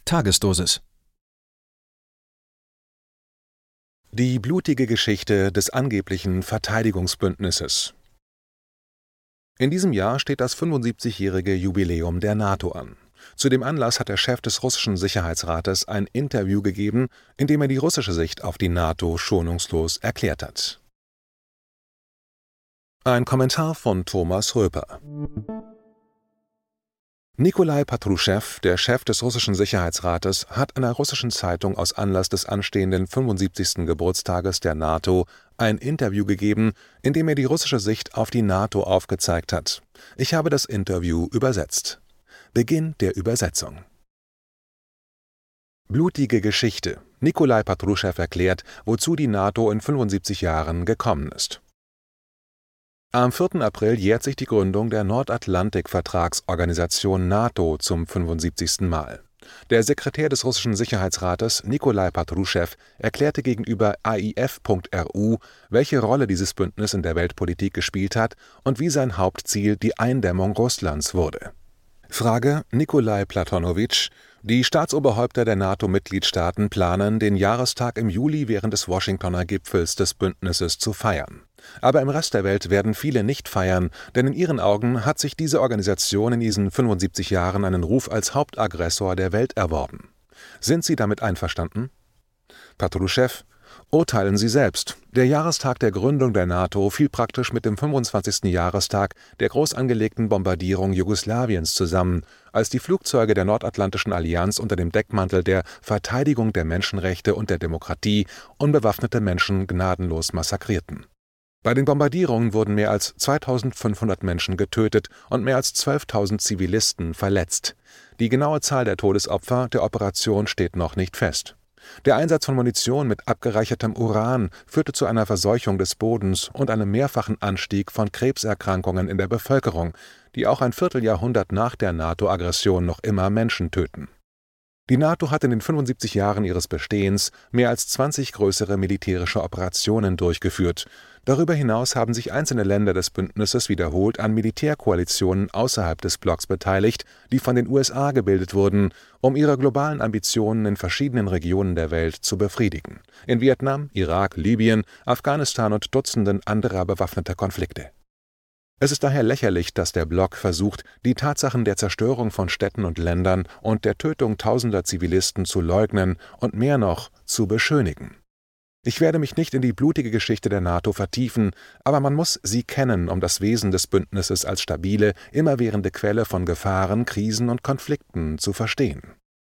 Tagesdosis. Die blutige Geschichte des angeblichen Verteidigungsbündnisses. In diesem Jahr steht das 75-jährige Jubiläum der NATO an. Zu dem Anlass hat der Chef des russischen Sicherheitsrates ein Interview gegeben, in dem er die russische Sicht auf die NATO schonungslos erklärt hat. Ein Kommentar von Thomas Röper. Nikolai Patruschew, der Chef des russischen Sicherheitsrates, hat einer russischen Zeitung aus Anlass des anstehenden 75. Geburtstages der NATO ein Interview gegeben, in dem er die russische Sicht auf die NATO aufgezeigt hat. Ich habe das Interview übersetzt. Beginn der Übersetzung. Blutige Geschichte. Nikolai Patruschew erklärt, wozu die NATO in 75 Jahren gekommen ist. Am 4. April jährt sich die Gründung der Nordatlantik-Vertragsorganisation NATO zum 75. Mal. Der Sekretär des russischen Sicherheitsrates, Nikolai Patruschew, erklärte gegenüber AIF.ru, welche Rolle dieses Bündnis in der Weltpolitik gespielt hat und wie sein Hauptziel die Eindämmung Russlands wurde. Frage: Nikolai Platonowytsch. Die Staatsoberhäupter der NATO-Mitgliedstaaten planen, den Jahrestag im Juli während des Washingtoner Gipfels des Bündnisses zu feiern. Aber im Rest der Welt werden viele nicht feiern, denn in ihren Augen hat sich diese Organisation in diesen 75 Jahren einen Ruf als Hauptaggressor der Welt erworben. Sind Sie damit einverstanden? Patruschew: Urteilen Sie selbst. Der Jahrestag der Gründung der NATO fiel praktisch mit dem 25. Jahrestag der groß angelegten Bombardierung Jugoslawiens zusammen, als die Flugzeuge der Nordatlantischen Allianz unter dem Deckmantel der Verteidigung der Menschenrechte und der Demokratie unbewaffnete Menschen gnadenlos massakrierten. Bei den Bombardierungen wurden mehr als 2500 Menschen getötet und mehr als 12.000 Zivilisten verletzt. Die genaue Zahl der Todesopfer der Operation steht noch nicht fest. Der Einsatz von Munition mit abgereichertem Uran führte zu einer Verseuchung des Bodens und einem mehrfachen Anstieg von Krebserkrankungen in der Bevölkerung, die auch ein Vierteljahrhundert nach der NATO-Aggression noch immer Menschen töten. Die NATO hat in den 75 Jahren ihres Bestehens mehr als 20 größere militärische Operationen durchgeführt. Darüber hinaus haben sich einzelne Länder des Bündnisses wiederholt an Militärkoalitionen außerhalb des Blocks beteiligt, die von den USA gebildet wurden, um ihre globalen Ambitionen in verschiedenen Regionen der Welt zu befriedigen: in Vietnam, Irak, Libyen, Afghanistan und Dutzenden anderer bewaffneter Konflikte. Es ist daher lächerlich, dass der Block versucht, die Tatsachen der Zerstörung von Städten und Ländern und der Tötung tausender Zivilisten zu leugnen und mehr noch zu beschönigen. Ich werde mich nicht in die blutige Geschichte der NATO vertiefen, aber man muss sie kennen, um das Wesen des Bündnisses als stabile, immerwährende Quelle von Gefahren, Krisen und Konflikten zu verstehen.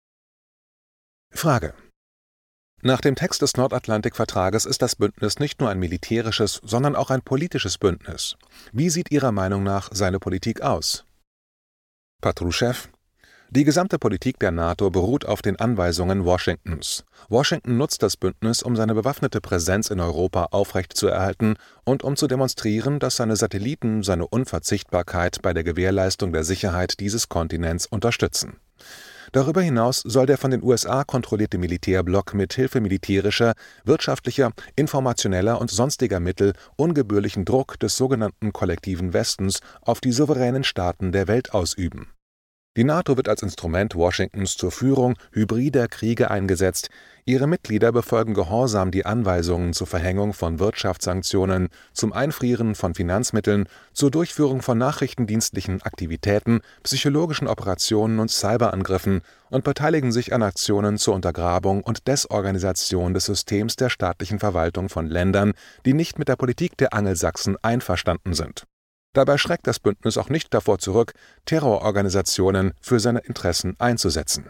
Frage: Nach dem Text des Nordatlantik-Vertrages ist das Bündnis nicht nur ein militärisches, sondern auch ein politisches Bündnis. Wie sieht Ihrer Meinung nach seine Politik aus? Patruschew: Die gesamte Politik der NATO beruht auf den Anweisungen Washingtons. Washington nutzt das Bündnis, um seine bewaffnete Präsenz in Europa aufrechtzuerhalten und um zu demonstrieren, dass seine Satelliten seine Unverzichtbarkeit bei der Gewährleistung der Sicherheit dieses Kontinents unterstützen. Darüber hinaus soll der von den USA kontrollierte Militärblock mit Hilfe militärischer, wirtschaftlicher, informationeller und sonstiger Mittel ungebührlichen Druck des sogenannten kollektiven Westens auf die souveränen Staaten der Welt ausüben. Die NATO wird als Instrument Washingtons zur Führung hybrider Kriege eingesetzt. Ihre Mitglieder befolgen gehorsam die Anweisungen zur Verhängung von Wirtschaftssanktionen, zum Einfrieren von Finanzmitteln, zur Durchführung von nachrichtendienstlichen Aktivitäten, psychologischen Operationen und Cyberangriffen und beteiligen sich an Aktionen zur Untergrabung und Desorganisation des Systems der staatlichen Verwaltung von Ländern, die nicht mit der Politik der Angelsachsen einverstanden sind. Dabei schreckt das Bündnis auch nicht davor zurück, Terrororganisationen für seine Interessen einzusetzen.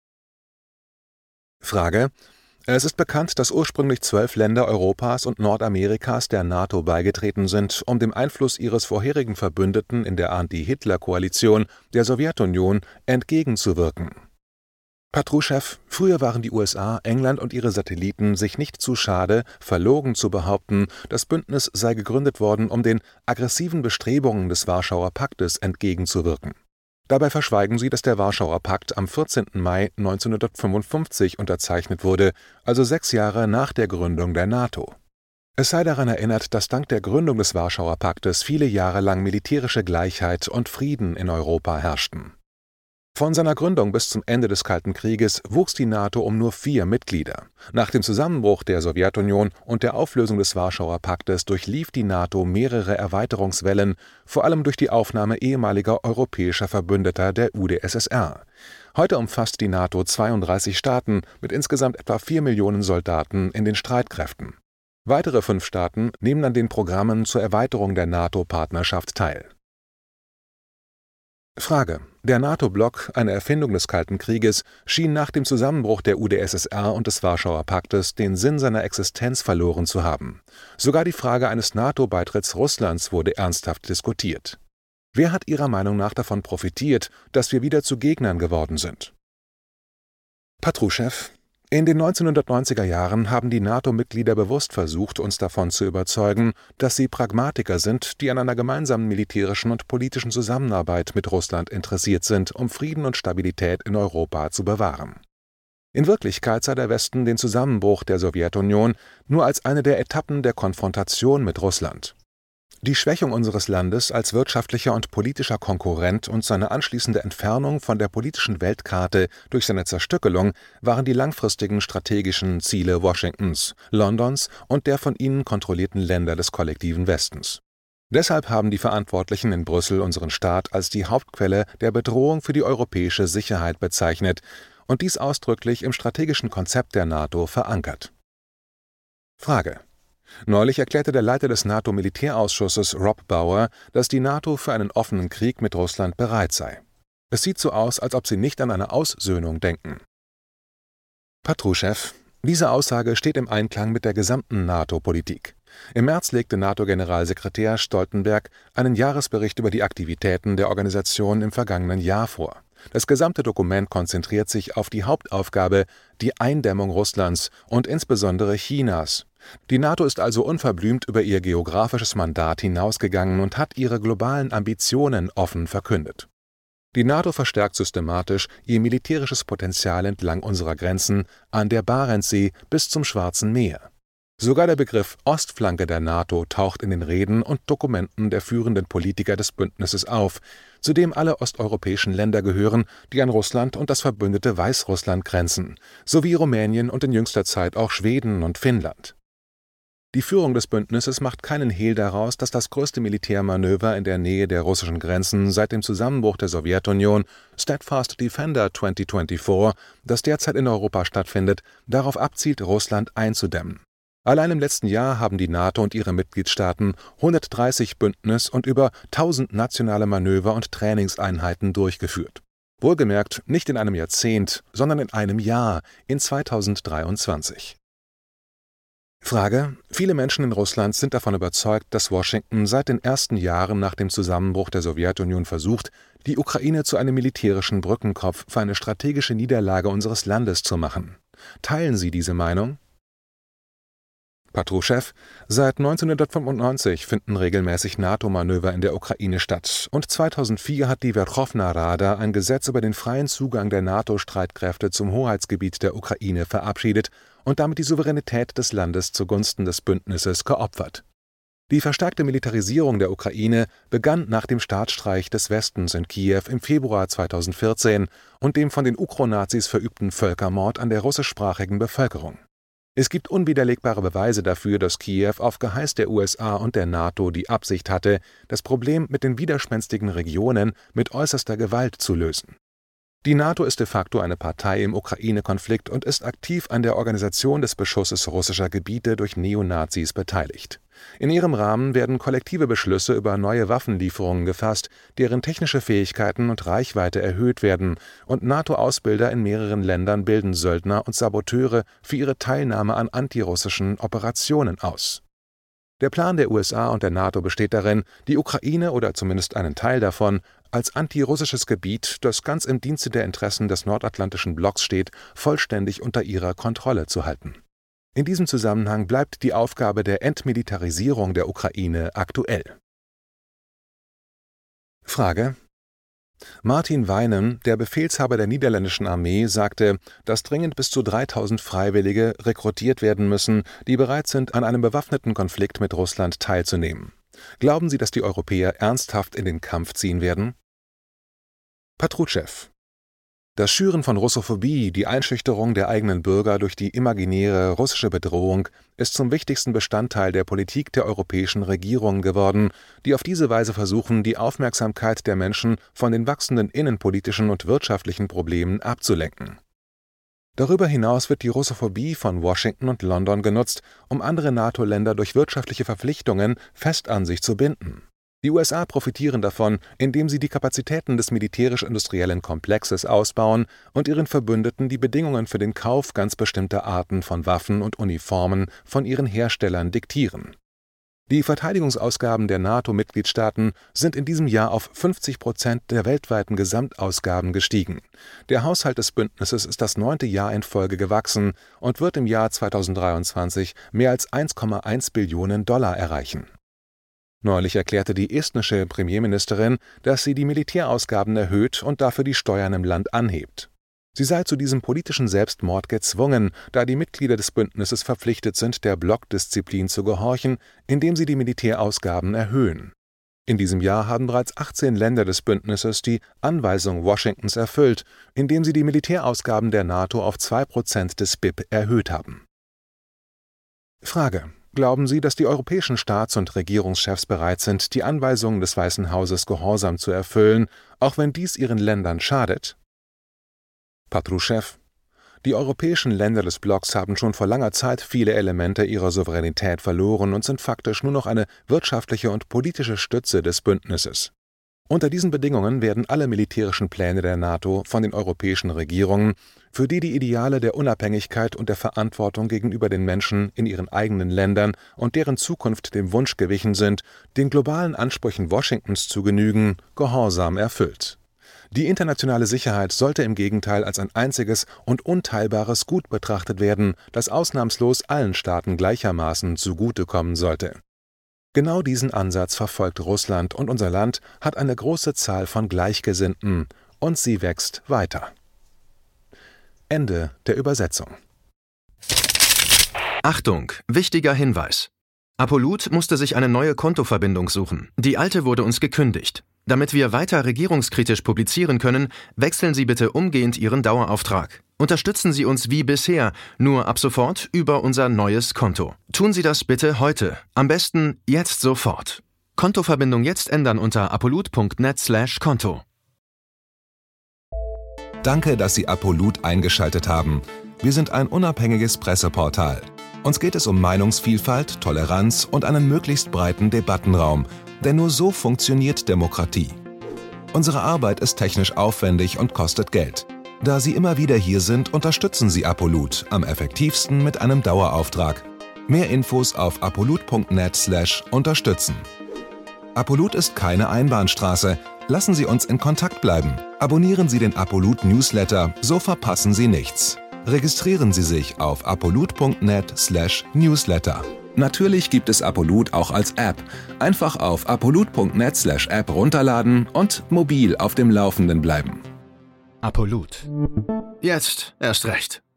Frage: Es ist bekannt, dass ursprünglich 12 Länder Europas und Nordamerikas der NATO beigetreten sind, um dem Einfluss ihres vorherigen Verbündeten in der Anti-Hitler-Koalition, der Sowjetunion, entgegenzuwirken. Patruschew: Früher waren die USA, England und ihre Satelliten sich nicht zu schade, verlogen zu behaupten, das Bündnis sei gegründet worden, um den aggressiven Bestrebungen des Warschauer Paktes entgegenzuwirken. Dabei verschweigen sie, dass der Warschauer Pakt am 14. Mai 1955 unterzeichnet wurde, also 6 Jahre nach der Gründung der NATO. Es sei daran erinnert, dass dank der Gründung des Warschauer Paktes viele Jahre lang militärische Gleichheit und Frieden in Europa herrschten. Von seiner Gründung bis zum Ende des Kalten Krieges wuchs die NATO um nur 4 Mitglieder. Nach dem Zusammenbruch der Sowjetunion und der Auflösung des Warschauer Paktes durchlief die NATO mehrere Erweiterungswellen, vor allem durch die Aufnahme ehemaliger europäischer Verbündeter der UdSSR. Heute umfasst die NATO 32 Staaten mit insgesamt etwa 4 Millionen Soldaten in den Streitkräften. Weitere 5 Staaten nehmen an den Programmen zur Erweiterung der NATO-Partnerschaft teil. Frage: Der NATO-Block, eine Erfindung des Kalten Krieges, schien nach dem Zusammenbruch der UdSSR und des Warschauer Paktes den Sinn seiner Existenz verloren zu haben. Sogar die Frage eines NATO-Beitritts Russlands wurde ernsthaft diskutiert. Wer hat Ihrer Meinung nach davon profitiert, dass wir wieder zu Gegnern geworden sind? Patruschew: In den 1990er Jahren haben die NATO-Mitglieder bewusst versucht, uns davon zu überzeugen, dass sie Pragmatiker sind, die an einer gemeinsamen militärischen und politischen Zusammenarbeit mit Russland interessiert sind, um Frieden und Stabilität in Europa zu bewahren. In Wirklichkeit sah der Westen den Zusammenbruch der Sowjetunion nur als eine der Etappen der Konfrontation mit Russland. Die Schwächung unseres Landes als wirtschaftlicher und politischer Konkurrent und seine anschließende Entfernung von der politischen Weltkarte durch seine Zerstückelung waren die langfristigen strategischen Ziele Washingtons, Londons und der von ihnen kontrollierten Länder des kollektiven Westens. Deshalb haben die Verantwortlichen in Brüssel unseren Staat als die Hauptquelle der Bedrohung für die europäische Sicherheit bezeichnet und dies ausdrücklich im strategischen Konzept der NATO verankert. Frage: Neulich erklärte der Leiter des NATO-Militärausschusses Rob Bauer, dass die NATO für einen offenen Krieg mit Russland bereit sei. Es sieht so aus, als ob sie nicht an eine Aussöhnung denken. Patruschew: Diese Aussage steht im Einklang mit der gesamten NATO-Politik. Im März legte NATO-Generalsekretär Stoltenberg einen Jahresbericht über die Aktivitäten der Organisation im vergangenen Jahr vor. Das gesamte Dokument konzentriert sich auf die Hauptaufgabe, die Eindämmung Russlands und insbesondere Chinas. Die NATO ist also unverblümt über ihr geografisches Mandat hinausgegangen und hat ihre globalen Ambitionen offen verkündet. Die NATO verstärkt systematisch ihr militärisches Potenzial entlang unserer Grenzen, an der Barentssee bis zum Schwarzen Meer. Sogar der Begriff Ostflanke der NATO taucht in den Reden und Dokumenten der führenden Politiker des Bündnisses auf, zu dem alle osteuropäischen Länder gehören, die an Russland und das verbündete Weißrussland grenzen, sowie Rumänien und in jüngster Zeit auch Schweden und Finnland. Die Führung des Bündnisses macht keinen Hehl daraus, dass das größte Militärmanöver in der Nähe der russischen Grenzen seit dem Zusammenbruch der Sowjetunion, Steadfast Defender 2024, das derzeit in Europa stattfindet, darauf abzielt, Russland einzudämmen. Allein im letzten Jahr haben die NATO und ihre Mitgliedstaaten 130 Bündnis- und über 1000 nationale Manöver und Trainingseinheiten durchgeführt. Wohlgemerkt nicht in einem Jahrzehnt, sondern in einem Jahr, in 2023. Frage: Viele Menschen in Russland sind davon überzeugt, dass Washington seit den ersten Jahren nach dem Zusammenbruch der Sowjetunion versucht, die Ukraine zu einem militärischen Brückenkopf für eine strategische Niederlage unseres Landes zu machen. Teilen Sie diese Meinung? Patruschew: Seit 1995 finden regelmäßig NATO-Manöver in der Ukraine statt und 2004 hat die Werchowna Rada ein Gesetz über den freien Zugang der NATO-Streitkräfte zum Hoheitsgebiet der Ukraine verabschiedet und damit die Souveränität des Landes zugunsten des Bündnisses geopfert. Die verstärkte Militarisierung der Ukraine begann nach dem Staatsstreich des Westens in Kiew im Februar 2014 und dem von den Ukronazis verübten Völkermord an der russischsprachigen Bevölkerung. Es gibt unwiderlegbare Beweise dafür, dass Kiew auf Geheiß der USA und der NATO die Absicht hatte, das Problem mit den widerspenstigen Regionen mit äußerster Gewalt zu lösen. Die NATO ist de facto eine Partei im Ukraine-Konflikt und ist aktiv an der Organisation des Beschusses russischer Gebiete durch Neonazis beteiligt. In ihrem Rahmen werden kollektive Beschlüsse über neue Waffenlieferungen gefasst, deren technische Fähigkeiten und Reichweite erhöht werden, und NATO-Ausbilder in mehreren Ländern bilden Söldner und Saboteure für ihre Teilnahme an antirussischen Operationen aus. Der Plan der USA und der NATO besteht darin, die Ukraine oder zumindest einen Teil davon als antirussisches Gebiet, das ganz im Dienste der Interessen des nordatlantischen Blocks steht, vollständig unter ihrer Kontrolle zu halten. In diesem Zusammenhang bleibt die Aufgabe der Entmilitarisierung der Ukraine aktuell. Frage: Martin Wijnen, der Befehlshaber der niederländischen Armee, sagte, dass dringend bis zu 3000 Freiwillige rekrutiert werden müssen, die bereit sind, an einem bewaffneten Konflikt mit Russland teilzunehmen. Glauben Sie, dass die Europäer ernsthaft in den Kampf ziehen werden? Patruschew: Das Schüren von Russophobie, die Einschüchterung der eigenen Bürger durch die imaginäre russische Bedrohung, ist zum wichtigsten Bestandteil der Politik der europäischen Regierungen geworden, die auf diese Weise versuchen, die Aufmerksamkeit der Menschen von den wachsenden innenpolitischen und wirtschaftlichen Problemen abzulenken. Darüber hinaus wird die Russophobie von Washington und London genutzt, um andere NATO-Länder durch wirtschaftliche Verpflichtungen fest an sich zu binden. Die USA profitieren davon, indem sie die Kapazitäten des militärisch-industriellen Komplexes ausbauen und ihren Verbündeten die Bedingungen für den Kauf ganz bestimmter Arten von Waffen und Uniformen von ihren Herstellern diktieren. Die Verteidigungsausgaben der NATO-Mitgliedstaaten sind in diesem Jahr auf 50% der weltweiten Gesamtausgaben gestiegen. Der Haushalt des Bündnisses ist das 9. Jahr in Folge gewachsen und wird im Jahr 2023 mehr als 1,1 Billionen Dollar erreichen. Neulich erklärte die estnische Premierministerin, dass sie die Militärausgaben erhöht und dafür die Steuern im Land anhebt. Sie sei zu diesem politischen Selbstmord gezwungen, da die Mitglieder des Bündnisses verpflichtet sind, der Blockdisziplin zu gehorchen, indem sie die Militärausgaben erhöhen. In diesem Jahr haben bereits 18 Länder des Bündnisses die Anweisung Washingtons erfüllt, indem sie die Militärausgaben der NATO auf 2% des BIP erhöht haben. Frage: Glauben Sie, dass die europäischen Staats- und Regierungschefs bereit sind, die Anweisungen des Weißen Hauses gehorsam zu erfüllen, auch wenn dies ihren Ländern schadet? Patruschew: Die europäischen Länder des Blocks haben schon vor langer Zeit viele Elemente ihrer Souveränität verloren und sind faktisch nur noch eine wirtschaftliche und politische Stütze des Bündnisses. Unter diesen Bedingungen werden alle militärischen Pläne der NATO von den europäischen Regierungen, für die die Ideale der Unabhängigkeit und der Verantwortung gegenüber den Menschen in ihren eigenen Ländern und deren Zukunft dem Wunsch gewichen sind, den globalen Ansprüchen Washingtons zu genügen, gehorsam erfüllt. Die internationale Sicherheit sollte im Gegenteil als ein einziges und unteilbares Gut betrachtet werden, das ausnahmslos allen Staaten gleichermaßen zugutekommen sollte. Genau diesen Ansatz verfolgt Russland und unser Land hat eine große Zahl von Gleichgesinnten und sie wächst weiter. Ende der Übersetzung. Achtung, wichtiger Hinweis. Apollut musste sich eine neue Kontoverbindung suchen. Die alte wurde uns gekündigt. Damit wir weiter regierungskritisch publizieren können, wechseln Sie bitte umgehend Ihren Dauerauftrag. Unterstützen Sie uns wie bisher, nur ab sofort über unser neues Konto. Tun Sie das bitte heute. Am besten jetzt sofort. Kontoverbindung jetzt ändern unter apollut.net/Konto. Danke, dass Sie Apollut eingeschaltet haben. Wir sind ein unabhängiges Presseportal. Uns geht es um Meinungsvielfalt, Toleranz und einen möglichst breiten Debattenraum, denn nur so funktioniert Demokratie. Unsere Arbeit ist technisch aufwendig und kostet Geld. Da Sie immer wieder hier sind, unterstützen Sie Apollut am effektivsten mit einem Dauerauftrag. Mehr Infos auf apollut.net/unterstützen. Apollut ist keine Einbahnstraße. Lassen Sie uns in Kontakt bleiben. Abonnieren Sie den Apollut Newsletter, so verpassen Sie nichts. Registrieren Sie sich auf apollut.net/Newsletter. Natürlich gibt es Apollut auch als App. Einfach auf apollut.net/App runterladen und mobil auf dem Laufenden bleiben. Apollut. Jetzt erst recht.